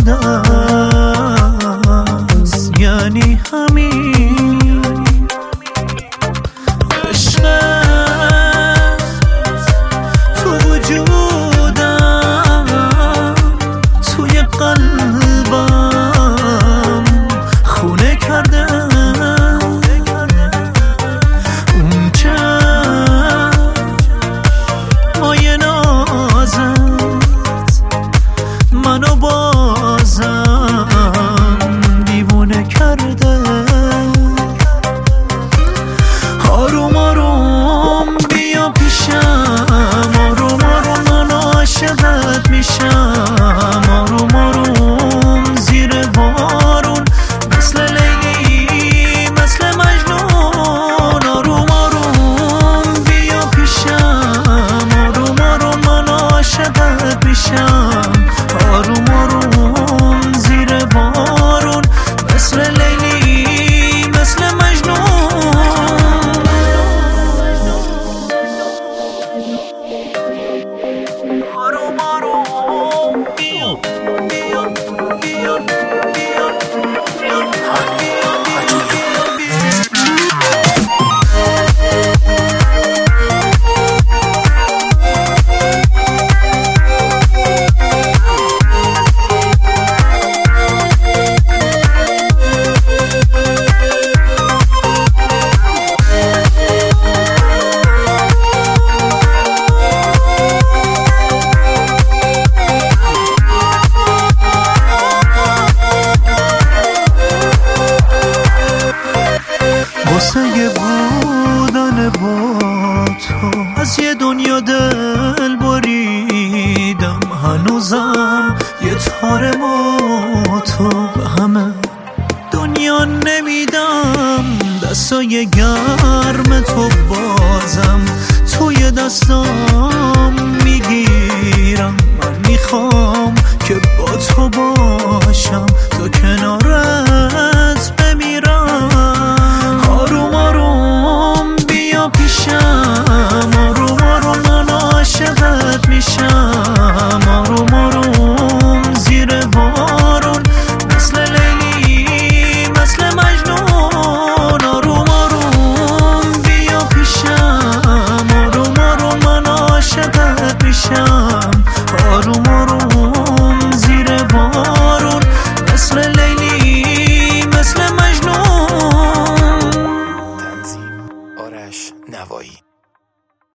است، یعنی همین عشقت تو وجودم، توی قلبم خونه کرده. اون چشمای نازت منو بازم دیوونه کرده. آروم آروم بیا پیشم، آروم آروم من عاشقت میشم. آروم آروم زیر بارون مثل لیلی مثل مجنون. آروم آروم بیا پیشم، آروم آروم من عاشقت میشم. آروم آروم زیر بارون مثل لیلی مثل مجنون. آروم آروم بیا بیا بیا بیا واسه بودن با تو از یه دنیا دل بریدم. هنوزم یه تار ما تو به همه دنیا نمیدم. دستای گرم تو بازم توی دستام